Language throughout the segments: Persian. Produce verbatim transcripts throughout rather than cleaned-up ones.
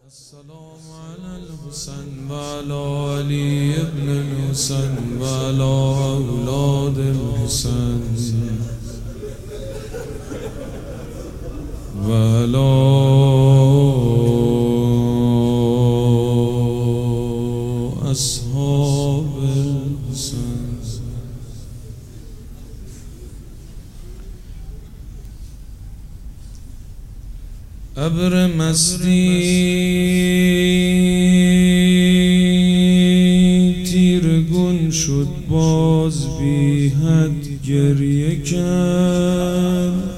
السلام على الحسن وعلى علي ابن الحسن وعلى أولاد الحسن وعلى أصحاب الحسن. ابر مستی تیرگون شد، باز بی حد گریه کرد.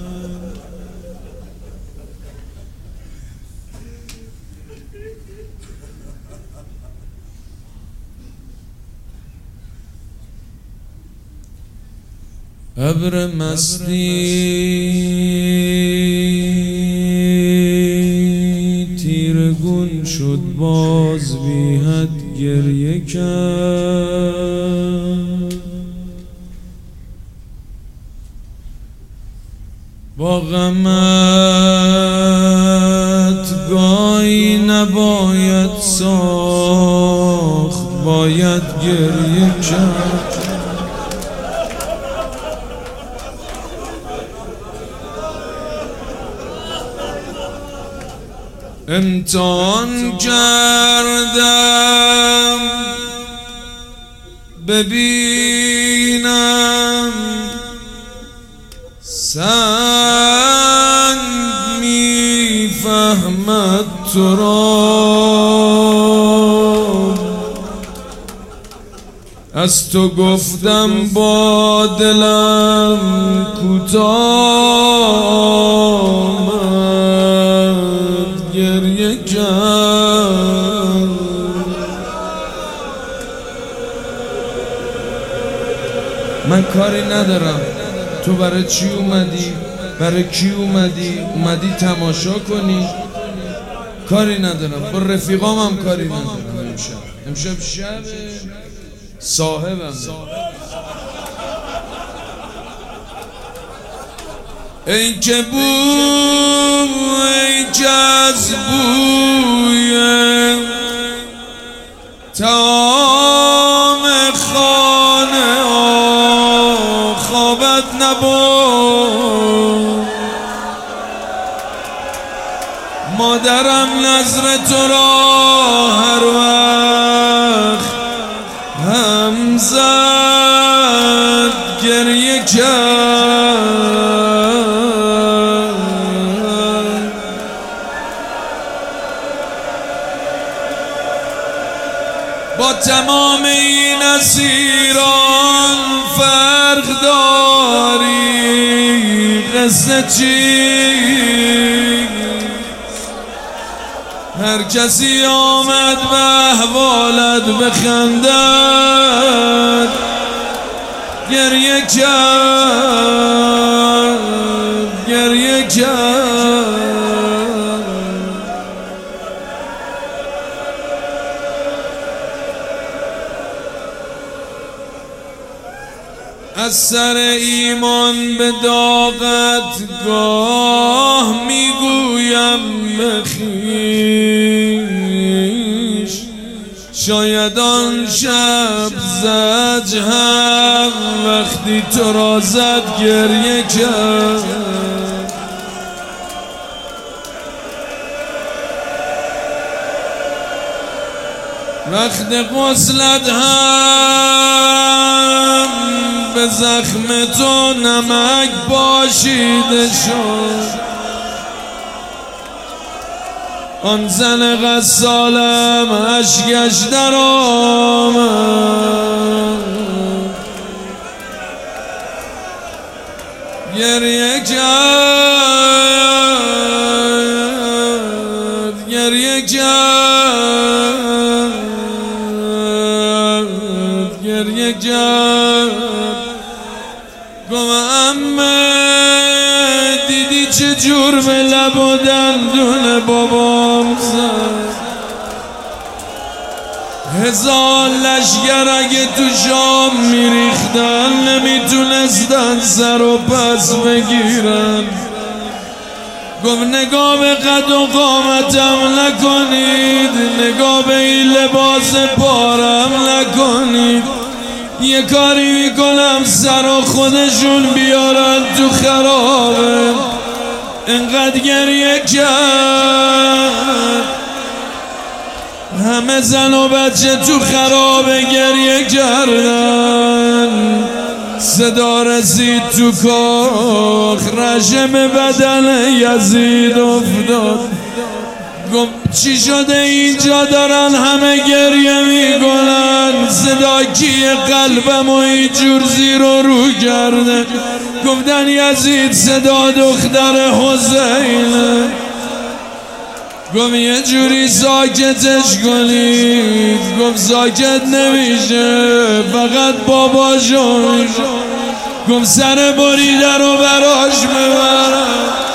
ابر مستی تیرگون شد، باز بی حد گریه کرد. با غمت گاهی نباید ساخت، باید گریه کرد. امتحان کردم ببینم سنگ میفهمد تو را. از تو گفتم با دلم کوتاه گریه کرد. من کاری ندارم تو برای چی اومدی، برای کی اومدی، اومدی تماشا کنی، کاری ندارم. با رفیقام هم کاری ندارم. امشب امشب شب صاحبم ای که بو ای که از بوی طعام خانه ها خوابت نبود. مادرم نظر تو را هر وقت هم زد گریه کرد. با تمام این اسیران فرق داری، قصه چیست؟ هر کسی آمد به احوالت بخندد گریه کرد، گریه کرد. از سر ایمان به داغت گاه میگویم بخیش. شاید آن شب زج هم وقتی تو را زد گریه کرد. وقت غسلت هم به زخم تو نمک پاشیده شد. آن زن غسالم اشکش در آمد گریه کرد، گریه کرد، گریه کرد. گم امه دیدی چجور به لب و دندون بابام زد. هزار لشگر اگه تو شام میریختن نمیتونستن سر و پس بگیرن. گفت نگاه به قد و قامتم نکنید، نگاه به این لباس پارم نکنید. یه کاری میکنم سر و خودشون بیارن تو خرابه. انقدر گریه کرد، همه زن و بچه تو خرابه گریه کردن. صدا رسید تو کاخ، رژم بدن یزید افتاد. گفت چی شده اینجا دارن همه گریه میکنن؟ صدا کیه قلبم و اینجور زیر و رو کرده؟ گفتن یزید صدا دختر حسینه. گفت یه جوری ساکتش کنید. گفت ساکت نمیشه، فقط باباشو میشه. گفت سر بریده رو براش ببرم.